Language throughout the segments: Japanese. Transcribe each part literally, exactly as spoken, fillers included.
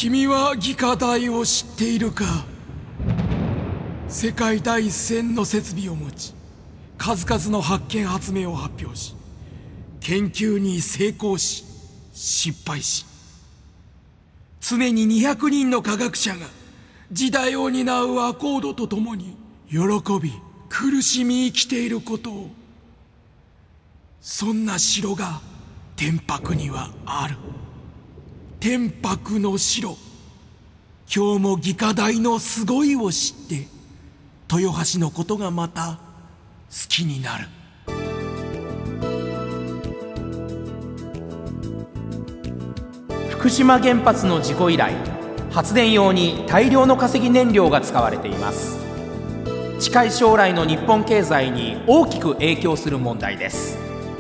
君は義科大を知っているか。世界第一線の設備を持ち、数々の発見発明を発表し、研究に成功し失敗し、常ににひゃくにんの科学者が時代を担うアコードとともに喜び苦しみ生きていることを。そんな城が天白にはある。天白の城。今日も義科大のすごいを知って豊橋のことがまた好きになる。 福島原発の事故以来、発電用に大量の化石燃料が使われています。近い将来の日本経済に大きく影響する問題です。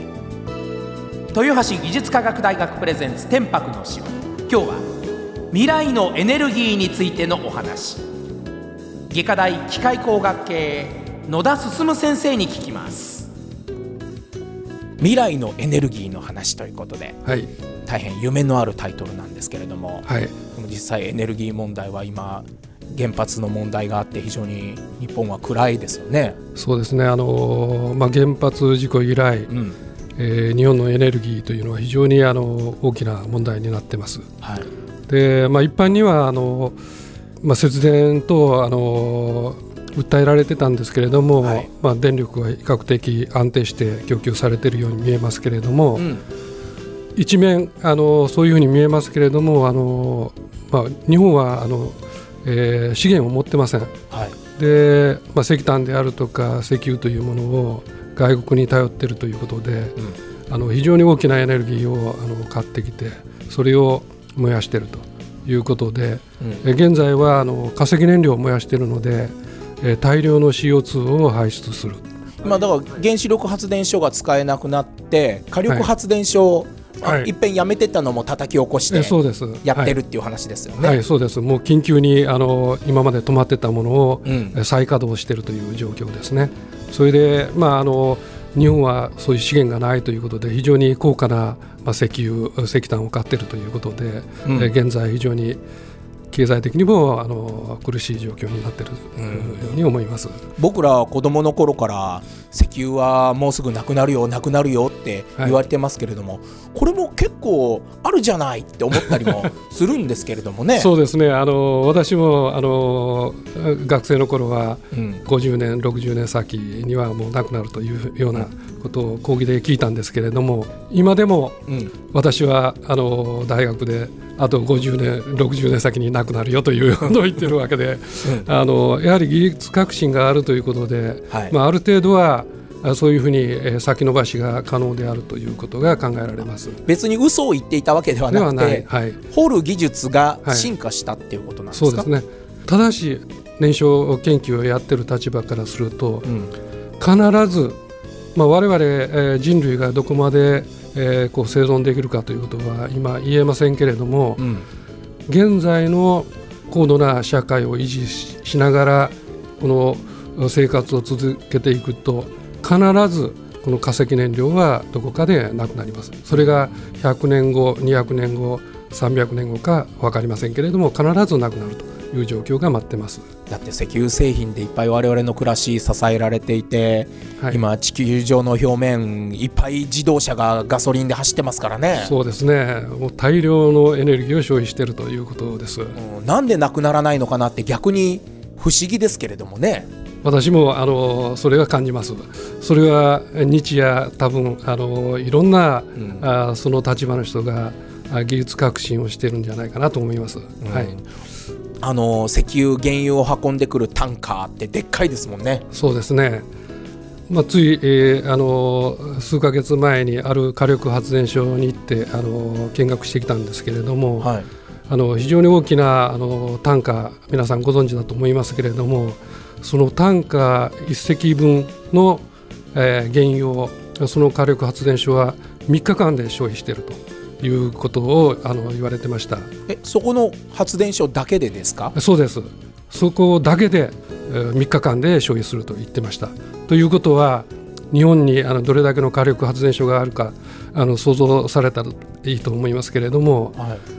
豊橋技術科学大学プレゼンツ天白の城。今日は未来のエネルギーについてのお話。外科大機械工学系野田進先生に聞きます。未来のエネルギーの話ということで、 はい、 大変夢のあるタイトルなんですけれども、 はい、 実際エネルギー問題は今原発の問題があって非常に日本は暗いですよね。 そうですね、あの、まあ、原発事故以来、うんえー、日本のエネルギーというのは非常にあの大きな問題になっています。 はいでまあ、一般にはあの、まあ、節電とあの訴えられてたんですけれども、はいまあ、電力は比較的安定して供給されているように見えますけれども、うん、一面あのそういうふうに見えますけれども、あの、まあ、日本はあの、えー、資源を持ってません。 はいでまあ、石炭であるとか石油というものを外国に頼っているということで、うん、あの非常に大きなエネルギーをあの買ってきてそれを燃やしているということで、うん、え現在はあの化石燃料を燃やしているので、え大量の シーオーツー を排出する。 まあ、だから原子力発電所が使えなくなって火力発電所を、はい、いっぺんやめてたのも叩き起こしてやってるっていう話ですよね。 はい、はい、そうです。もう緊急にあの今まで止まってたものを、うん、再稼働しているという状況ですね。それで、まあ、あの日本はそういう資源がないということで非常に高価な、まあ、石油石炭を買っているということで、うん、現在非常に経済的にもあの苦しい状況になっているように思います。 僕ら子どもの頃から石油はもうすぐなくなるよなくなるよって言われてますけれども、はい、これも結構あるじゃないって思ったりもするんですけれどもね。 そうですね、あの私もあの学生の頃はごじゅうねん、うん、ろくじゅうねん先にはもうなくなるというようなことを講義で聞いたんですけれども、今でも私はあの大学であとごじゅうねんろくじゅうねん先になくなるよということを言ってるわけで、うん、あのやはり技術革新があるということで、はいまあ、ある程度はそういうふうに先延ばしが可能であるということが考えられます。 別に嘘を言っていたわけではなくて、 はい、 掘る技術が進化したっていうことなんですか。 はい、そうですね。ただし燃焼研究をやっている立場からすると、うん、必ず、まあ、我々、えー、人類がどこまで、えー、こう生存できるかということは今言えませんけれども、うん、現在の高度な社会を維持 し, しながらこの生活を続けていくと必ずこの化石燃料はどこかでなくなります。それがひゃくねんご、にひゃくねんご、さんびゃくねんごか分かりませんけれども必ずなくなるという状況が待ってます。 だって石油製品でいっぱい我々の暮らし支えられていて、はい、今地球上の表面いっぱい自動車がガソリンで走ってますからね。 そうですね、もう大量のエネルギーを消費しているということです。うん、 なんでなくならないのかなって逆に不思議ですけれどもね。 私もあのそれは感じます。それは日夜多分あのいろんな、うん、あその立場の人が技術革新をしているんじゃないかなと思います。うんはい、 あの石油原油を運んでくるタンカーってでっかいですもんね。 そうですね、まあ、つい、えー、あの数ヶ月前にある火力発電所に行ってあの見学してきたんですけれども、はい、あの非常に大きなあのタンカー皆さんご存知だと思いますけれども、そのタンカーいっ隻分の、えー、原油をその火力発電所はみっかかんで消費しているということをあの言われてました。 えそこの発電所だけでですか。 そうです。そこだけで、えー、みっかかんで消費すると言ってました。ということは日本にあのどれだけの火力発電所があるかあの想像されたらいいと思いますけれども、はい、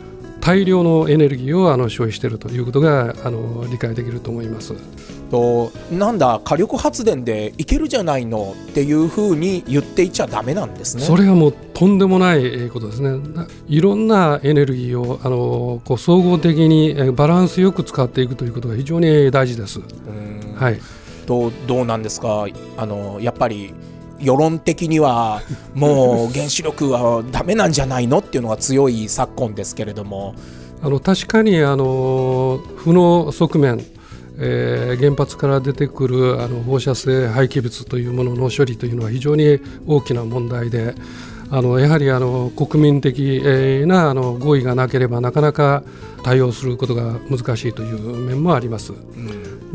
大量のエネルギーをあの消費しているということがあの理解できると思います。 となんだ火力発電でいけるじゃないのっていうふうに言っていちゃダメなんですね。 それはもうとんでもないことですね。いろんなエネルギーをあのこう総合的にバランスよく使っていくということが非常に大事です。 うん、 はい、 とどうなんですか、あのやっぱり世論的にはもう原子力はダメなんじゃないのっていうのが強い昨今ですけれども、 あの確かにあの負の側面、えー、原発から出てくるあの放射性廃棄物というものの処理というのは非常に大きな問題で、あのやはりあの国民的なあの合意がなければなかなか対応することが難しいという面もあります。うん、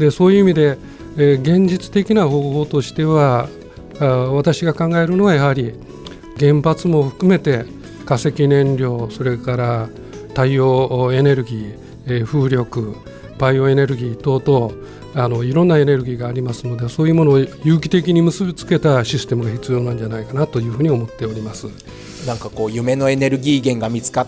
でそういう意味で、えー、現実的な方法としては私が考えるのはやはり原発も含めて化石燃料、それから太陽エネルギー、風力、バイオエネルギー等々あのいろんなエネルギーがありますので、そういうものを有機的に結びつけたシステムが必要なんじゃないかなというふうに思っております。 なんかこう夢のエネルギー源が見つかって、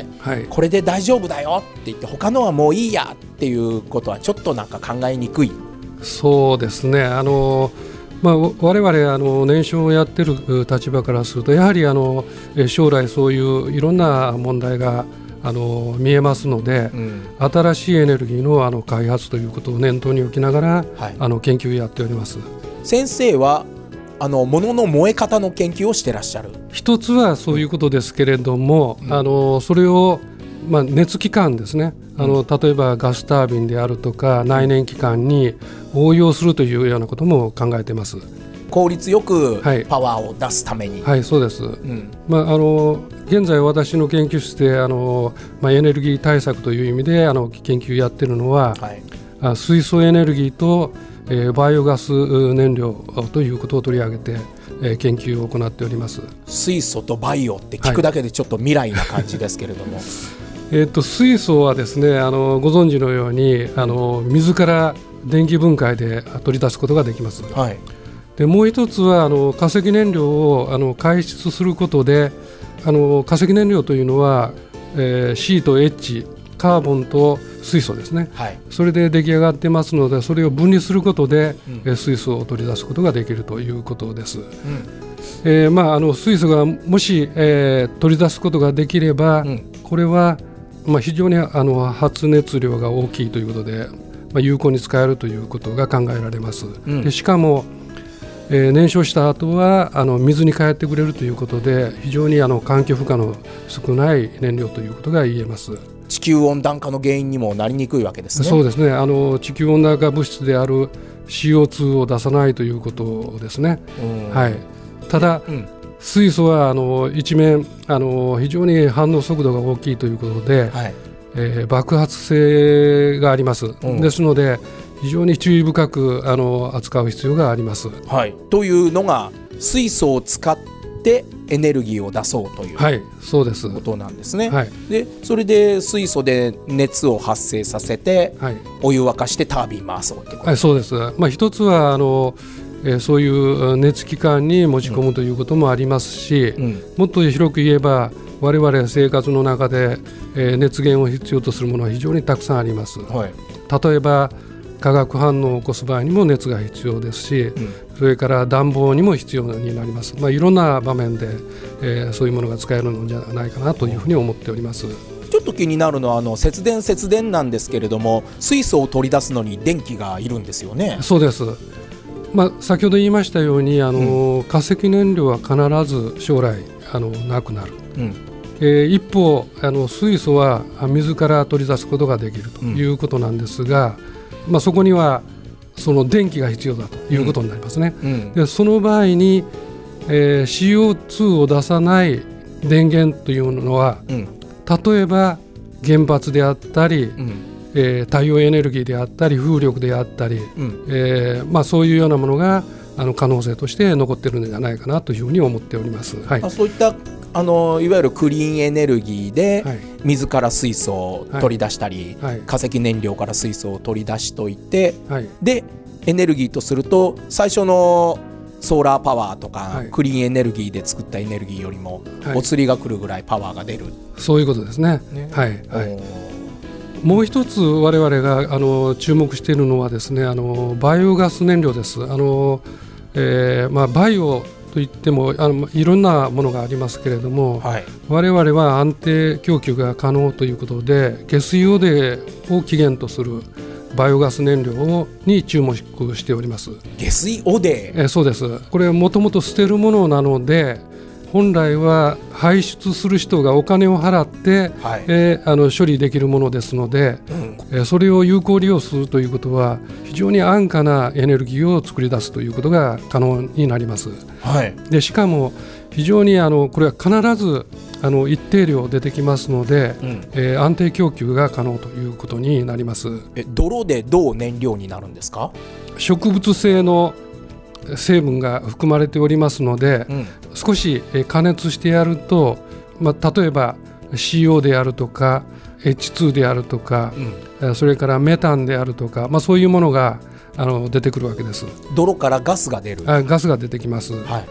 はい、これで大丈夫だよって言って他のはもういいやっていうことはちょっとなんか考えにくい。 そうですね、あのまあ、我々あの燃焼をやっている立場からするとやはりあの将来そういういろんな問題があの見えますので、うん、新しいエネルギー の, あの開発ということを念頭に置きながら、はい、あの研究をやっております。 先生はあの物の燃え方の研究をしてらっしゃる。 一つはそういうことですけれども、うん、あのそれを、まあ、熱機関ですね、あの例えばガスタービンであるとか内燃機関に応用するというようなことも考えています。 効率よくパワーを出すために。 はい、はい、そうです。うん、まあ、あの現在私の研究室であの、まあ、エネルギー対策という意味であの研究やってるのは、はい、水素エネルギーと、えー、バイオガス燃料ということを取り上げて、えー、研究を行っております。 水素とバイオって聞くだけでちょっと未来な感じですけれども、はい、 えー、と水素はですね、あのご存知のようにあの水から電気分解で取り出すことができます。はい、でもう一つはあの化石燃料をあの排出することで、あの化石燃料というのは、えー、C と H、 カーボンと水素ですね、はい、それで出来上がってますので、それを分離することで、うん、水素を取り出すことができるということです。うん、えーまあ、あの水素がもし、えー、取り出すことができれば、うん、これは、まあ、非常にあの発熱量が大きいということで、まあ、有効に使えるということが考えられます。うん、でしかも、えー、燃焼した後はあの水に変えてくれるということで、非常にあの環境負荷の少ない燃料ということが言えます。 地球温暖化の原因にもなりにくいわけですね。 そうですね、あの地球温暖化物質である シーオーツー を出さないということですね。はい、ただ、うん、水素はあの一面あの非常に反応速度が大きいということで、はい、えー、爆発性があります。うん、ですので非常に注意深くあの扱う必要があります。 はい、というのが水素を使ってエネルギーを出そうという、はい、そうですことなんですね。はい、でそれで水素で熱を発生させて、はい、お湯沸かしてタービン回そうってこと、 はい、そうです。まあ、一つはあの、えー、そういう熱機関に持ち込むということもありますし、うんうん、もっと広く言えば我々生活の中で、えー、熱源を必要とするものは非常にたくさんあります。はい、例えば化学反応を起こす場合にも熱が必要ですし、うん、それから暖房にも必要になります。まあ、いろんな場面で、えー、そういうものが使えるのではないかなというふうに思っております。 ちょっと気になるのはあの節電節電なんですけれども、水素を取り出すのに電気がいるんですよね。 そうです。まあ、先ほど言いましたようにあの、うん、化石燃料は必ず将来あのなくなる。うん、えー、一方あの水素は水から取り出すことができるということなんですが、うん、まあ、そこにはその電気が必要だということになりますね。うんうん、でその場合に、えー、シーオーツー を出さない電源というのは、うん、例えば原発であったり、うん、えー、太陽エネルギーであったり風力であったり、うん、えーまあ、そういうようなものがあの可能性として残っているのではないかなというふうに思っております。はい、 あ、そういったあのいわゆるクリーンエネルギーで、はい、水から水素を取り出したり、はい、化石燃料から水素を取り出しといて、はい、でエネルギーとすると最初のソーラーパワーとか、はい、クリーンエネルギーで作ったエネルギーよりも、はい、お釣りが来るぐらいパワーが出る、 そういうことですね。ね、はい、はい、もう一つ我々があの注目しているのはですね、あのバイオガス燃料です。あの、えーまあ、バイオといってもあのいろんなものがありますけれども、はい、我々は安定供給が可能ということで下水汚泥を起源とするバイオガス燃料に注目しております。 下水汚泥、 えそうです。これはもともと捨てるものなので本来は排出する人がお金を払って、はい、えー、あの処理できるものですので、うん、えー、それを有効利用するということは非常に安価なエネルギーを作り出すということが可能になります。はい、でしかも非常にあのこれは必ずあの一定量出てきますので、うん、えー、安定供給が可能ということになります。 え泥でどう燃料になるんですか？ 植物性の成分が含まれておりますので、うん、少し加熱してやると、まあ、例えば シーオー であるとか エイチツー であるとか、うん、それからメタンであるとか、まあ、そういうものがあの出てくるわけです。 泥からガスが出る。 あガスが出てきます。はい、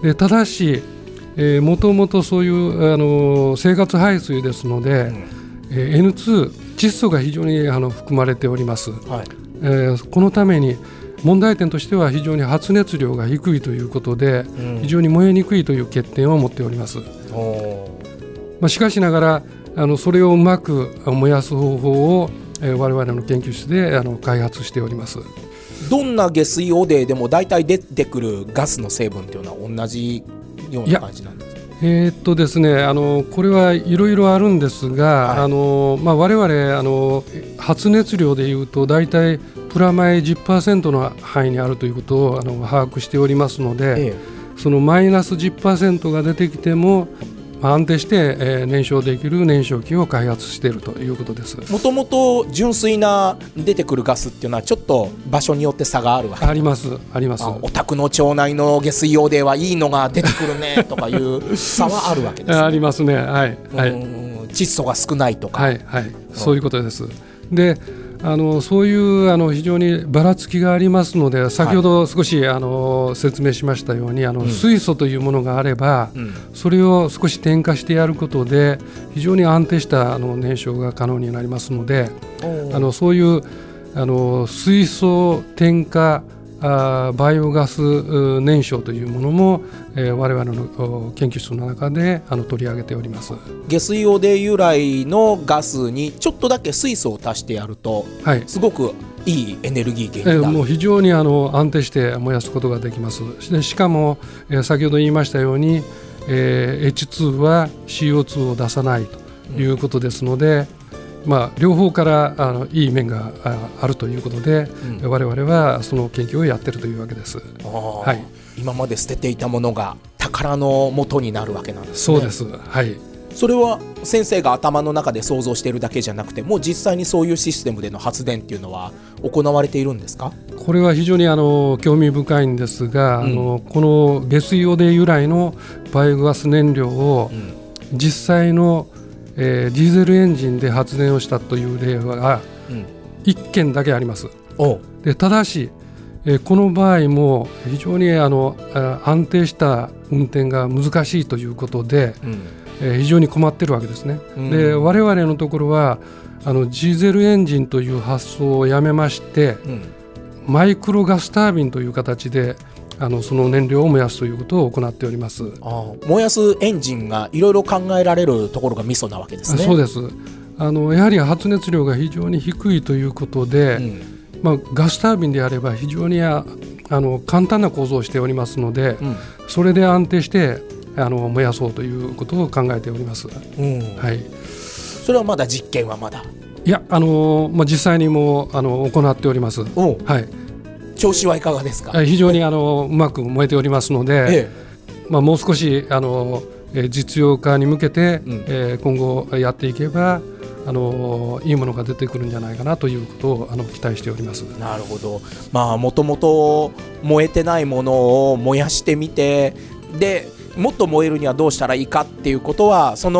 でただし、えー、もともとそういうあの生活排水ですので、うん、えー、エヌツー 窒素が非常にあの含まれております。はい、えー、このために問題点としては非常に発熱量が低いということで、うん、非常に燃えにくいという欠点を持っております。まあ、しかしながらあのそれをうまく燃やす方法を、えー、我々の研究室であの開発しております。 どんな下水汚泥でも大体出てくるガスの成分というのは同じような感じなんですか？ えーっとですね、あのこれはいろいろあるんですが、はい、あのまあ、我々あの発熱量でいうと大体プラマイ じゅっパーセント の範囲にあるということをあの把握しておりますので、ええ、そのマイナス じゅっパーセント が出てきても安定して、えー、燃焼できる燃焼器を開発しているということです。 もともと純粋な出てくるガスっていうのはちょっと場所によって差があるわけですか？ ありますあります。 あ、お宅の町内の下水汚泥はいいのが出てくるねとかいう差はあるわけですね。 ありますね、はい、はい、 窒素が少ないとか、 はいはい、そういうことです。であのそういうあの非常にばらつきがありますので、先ほど少し、はい、あの説明しましたようにあの、うん、水素というものがあれば、うん、それを少し添加してやることで非常に安定したあの燃焼が可能になりますので、あのそういうあの水素添加あバイオガス燃焼というものも、えー、我々の研究室の中であの取り上げております。 下水汚泥由来のガスにちょっとだけ水素を足してやると、はい、すごくいいエネルギー源になる、 えー、もう非常にあの安定して燃やすことができます。でしかも、えー、先ほど言いましたように、えー、エイチツー は シーオーツー を出さないということですので、うん、まあ、両方からあのいい面が あ, あるということで、うん、我々はその研究をやっているというわけです。 はい、今まで捨てていたものが宝の元になるわけなんですね。そうです、はい、 それは先生が頭の中で想像しているだけじゃなくて、もう実際にそういうシステムでの発電っていうのは行われているんですか？ これは非常にあの興味深いんですが、うん、あのこの下水汚泥由来のバイオガス燃料を実際のえー、ディーゼルエンジンで発電をしたという例はいっけんだけあります。でただし、えー、この場合も非常にあの安定した運転が難しいということで、うん、えー、非常に困っているわけですね。うん、で我々のところはあのディーゼルエンジンという発想をやめまして、うん、マイクロガスタービンという形であのその燃料を燃やすということを行っております。 ああ、燃やすエンジンがいろいろ考えられるところがミソなわけですね。 そうです。あのやはり発熱量が非常に低いということで、うん、まあ、ガスタービンであれば非常にああの簡単な構造をしておりますので、うん、それで安定してあの燃やそうということを考えております。うん、はい、 それはまだ実験はまだいや、あの、まあ、実際にもあの行っております。 はい、調子はいかがですか？ 非常にあのうまく燃えておりますので、ええ、まあ、もう少しあの実用化に向けて、うん、えー、今後やっていけばあのいいものが出てくるんじゃないかなということをあの期待しております。 なるほど。まあ、もともと燃えてないものを燃やしてみて、でもっと燃えるにはどうしたらいいかっていうことはその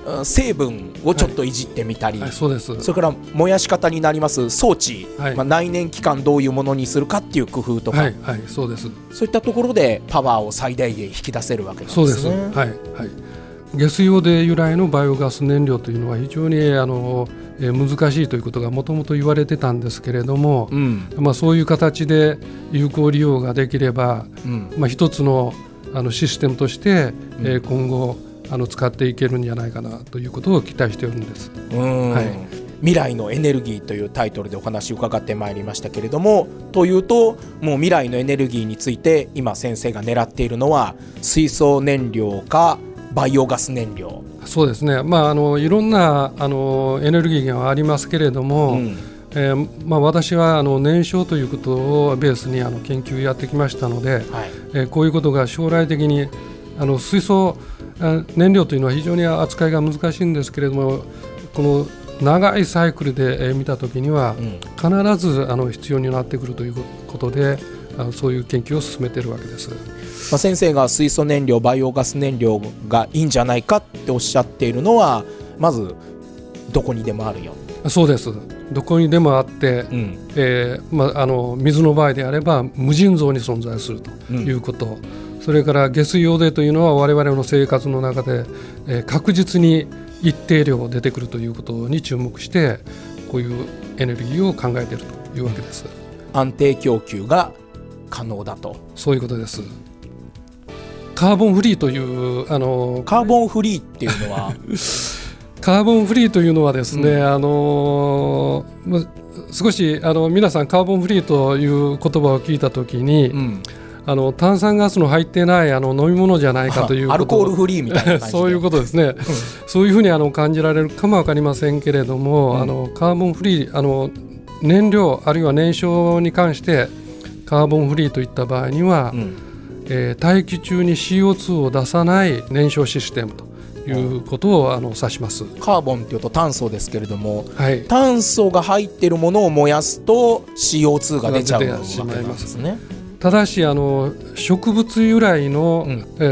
成分をちょっといじってみたり、 はいはい、そうです。 それから燃やし方になります装置、はい、まあ、内燃機関どういうものにするかっていう工夫とか、 はいはい、そうです。 そういったところでパワーを最大限引き出せるわけなんですね。 そうです、はいはい、下水汚泥由来のバイオガス燃料というのは非常にあのえ難しいということがもともと言われてたんですけれども、うん、まあ、そういう形で有効利用ができれば、うん、まあ、一つのあのシステムとして、うん、えー、今後あの使っていけるんじゃないかなということを期待しているんです。 うん、はい、未来のエネルギーというタイトルでお話を伺ってまいりましたけれども、というともう未来のエネルギーについて今先生が狙っているのは水素燃料かバイオガス燃料。 そうですね、まあ、あのいろんなあのエネルギー源はありますけれども、うん、えーまあ、私はあの燃焼ということをベースにあの研究やってきましたので、はい、えー、こういうことが将来的にあの水素燃料というのは非常に扱いが難しいんですけれども、この長いサイクルで見たときには必ずあの必要になってくるということで、あのそういう研究を進めているわけです。 まあ、先生が水素燃料バイオガス燃料がいいんじゃないかっておっしゃっているのは、まずどこにでもあるよ。 そうです。どこにでもあって、うん、えーまあ、あの水の場合であれば無尽蔵に存在するということ、うん、それから下水汚泥というのは我々の生活の中で、えー、確実に一定量出てくるということに注目して、こういうエネルギーを考えているというわけです。 安定供給が可能だと。 そういうことです。カーボンフリーというあのカーボンフリーっていうのはカーボンフリーというのはですね、うん、あの少しあの皆さんカーボンフリーという言葉を聞いたときに、うん、あの炭酸ガスの入ってないあの飲み物じゃないかということ、 アルコールフリーみたいな感じでそういうことですね、うん、そういうふうにあの感じられるかも分かりませんけれども、うん、あのカーボンフリーあの燃料あるいは燃焼に関してカーボンフリーといった場合には、うん、えー、大気中に シーオーツー を出さない燃焼システムということをあの指します。 カーボンというと炭素ですけれども、はい、炭素が入っているものを燃やすと シーオーツー が出ちゃうわけなんですね。 ただしあの植物由来の、うん、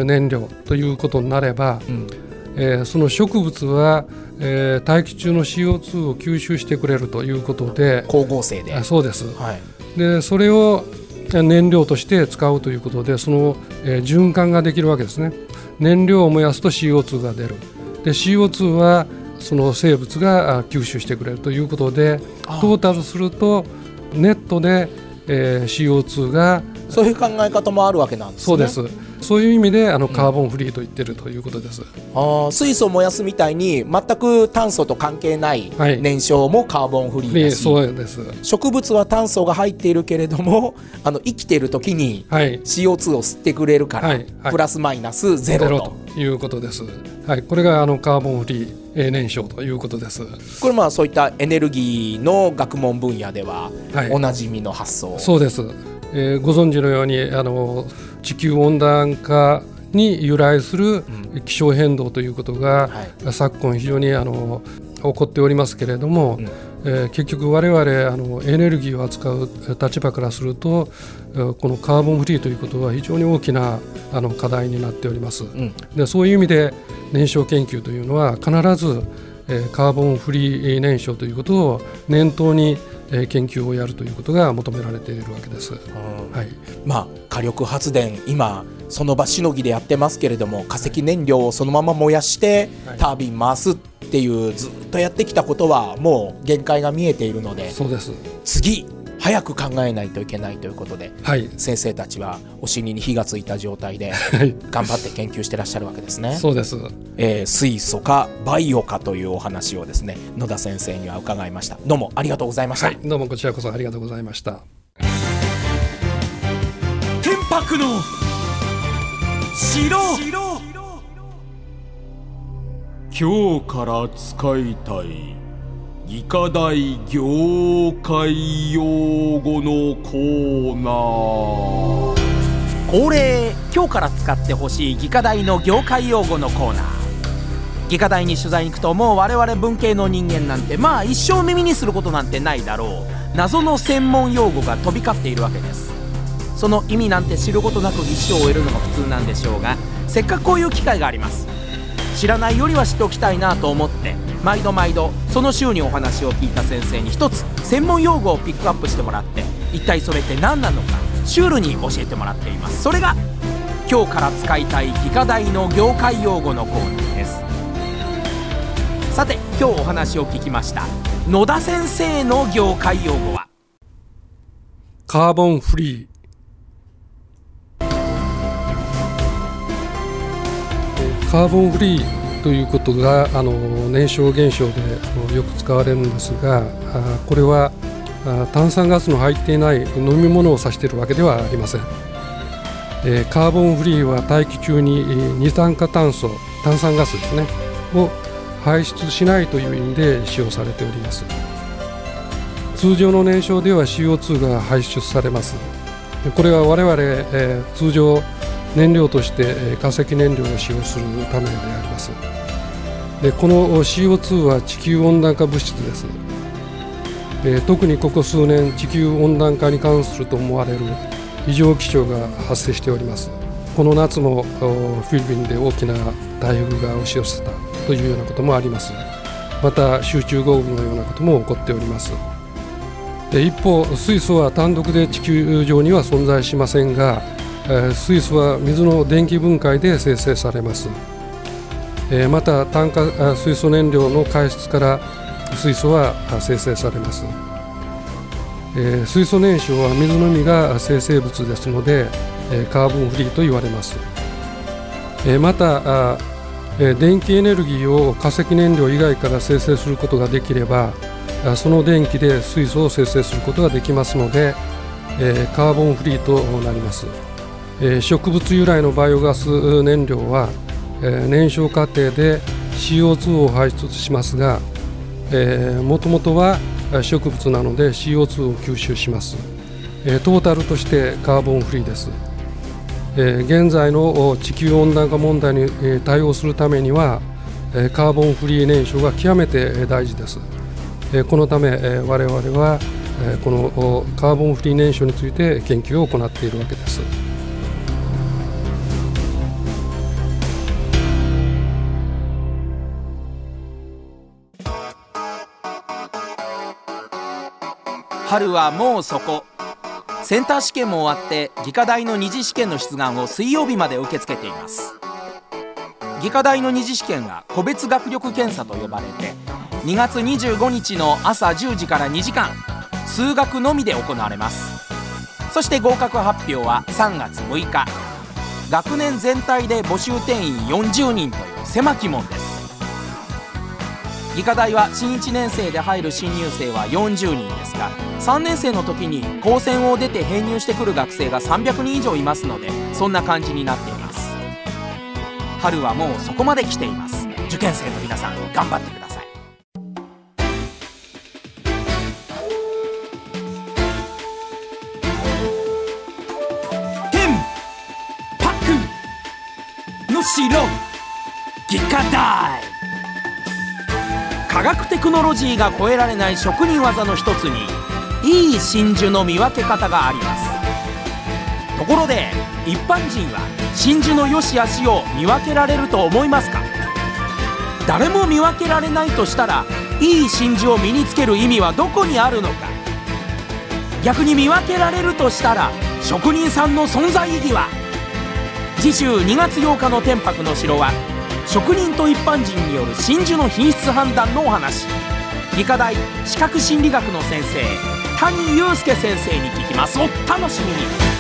燃料ということになれば、うん、えー、その植物は、えー、大気中の シーオーツー を吸収してくれるということで、 光合成で。 そうです、はい、でそれを燃料として使うということで、その、えー、循環ができるわけですね。燃料を燃やすと シーオーツー が出る。で シーオーツー はその生物が吸収してくれるということで、トータルするとネットで、えー、シーオーツー がそういう考え方もあるわけなんですね。 そうです。そういう意味であのカーボンフリーと言ってるということです、 うん、あ水素を燃やすみたいに全く炭素と関係ない燃焼もカーボンフリーだし、 はい、そうです。 植物は炭素が入っているけれどもあの生きている時に シーオーツー を吸ってくれるから、はいはい、プラスマイナスゼロ と、 ということです、はい、これがあのカーボンフリー燃焼ということです。 これまあそういったエネルギーの学問分野ではおなじみの発想、 はい、そうです。えー、ご存知のようにあの地球温暖化に由来する気象変動ということが、うん、はい、昨今非常にあの起こっておりますけれども、うん、えー、結局我々あのエネルギーを扱う立場からするとこのカーボンフリーということは非常に大きなあの課題になっております、うん、でそういう意味で燃焼研究というのは必ず、えー、カーボンフリー燃焼ということを念頭に研究をやるということが求められているわけです、うん、はい、 まあ、火力発電今その場しのぎでやってますけれども、化石燃料をそのまま燃やしてタービン回すっていうずっとやってきたことはもう限界が見えているので、 そうです。 次早く考えないといけないということで、はい、先生たちはお尻に火がついた状態で頑張って研究してらっしゃるわけですね。 そうです、 えー、水素かバイオかというお話をですね、野田先生には伺いました。どうもありがとうございました、はい、 どうもこちらこそありがとうございました。 天白の城、今日から使いたい技科大業界用語のコーナー。 恒例、今日から使ってほしい技科大の業界用語のコーナー。技科大に取材に行くと、もう我々文系の人間なんてまあ一生耳にすることなんてないだろう謎の専門用語が飛び交っているわけです。その意味なんて知ることなく一生を終えるのが普通なんでしょうが、せっかくこういう機会があります。 知らないよりは知っておきたいなと思って毎度毎度その週にお話を聞いた先生に一つ専門用語をピックアップしてもらって、一体それって何なのかシュールに教えてもらっています。それが今日から使いたい技科大の業界用語のコーナーです。さて今日お話を聞きました野田先生の業界用語はカーボンフリー。カーボンフリーということがあの燃焼現象でよく使われるんですが、あこれはあ炭酸ガスの入っていない飲み物を指しているわけではありません。えー、カーボンフリーは大気中に二酸化炭素、炭酸ガスですねを排出しないという意味で使用されております。通常の燃焼では シーオーツー が排出されます。これは我々、えー、通常燃料として化石燃料を使用するためであります。でこの シーオーツー は地球温暖化物質です。えー、特にここ数年地球温暖化に関すると思われる異常気象が発生しております。この夏もフィリピンで大きな台風が押し寄せたというようなこともあります。また集中豪雨のようなことも起こっております。で一方水素は単独で地球上には存在しませんが、水素は水の電気分解で生成されます。また炭化水素燃料の排出から水素は生成されます。水素燃焼は水のみが生成物ですのでカーボンフリーと言われます。また電気エネルギーを化石燃料以外から生成することができればその電気で水素を生成することができますのでカーボンフリーとなります。植物由来のバイオガス燃料は燃焼過程で シーオーツー を排出しますが、もともとは植物なので シーオーツー を吸収します。トータルとしてカーボンフリーです。現在の地球温暖化問題に対応するためにはカーボンフリー燃焼が極めて大事です。このため我々はこのカーボンフリー燃焼について研究を行っているわけです。 春はもうそこ。センター試験も終わって技科大の二次試験の出願を水曜日まで受け付けています。技科大の二次試験は個別学力検査と呼ばれてにがつにじゅうごにちの朝じゅうじからにじかん数学のみで行われます。そして合格発表はさんがつむいか。学年全体で募集定員よんじゅうにんという狭き門です。技科大は新いちねん生で入る新入生はよんじゅうにんですが、さんねん生の時に高専を出て編入してくる学生がさんびゃくにん以上いますので、そんな感じになっています。春はもうそこまで来ています。受験生の皆さん頑張ってください。テンパクの城技科大。科学テクノロジーが超えられない職人技の一つにいい真珠の見分け方があります。ところで一般人は真珠の良し悪しを見分けられると思いますか？誰も見分けられないとしたらいい真珠を身につける意味はどこにあるのか。逆に見分けられるとしたら職人さんの存在意義は。次週にがつようかの天白の城は職人と一般人による真珠の品質判断のお話。技科大視覚心理学の先生谷祐介先生に聞きます。お楽しみに。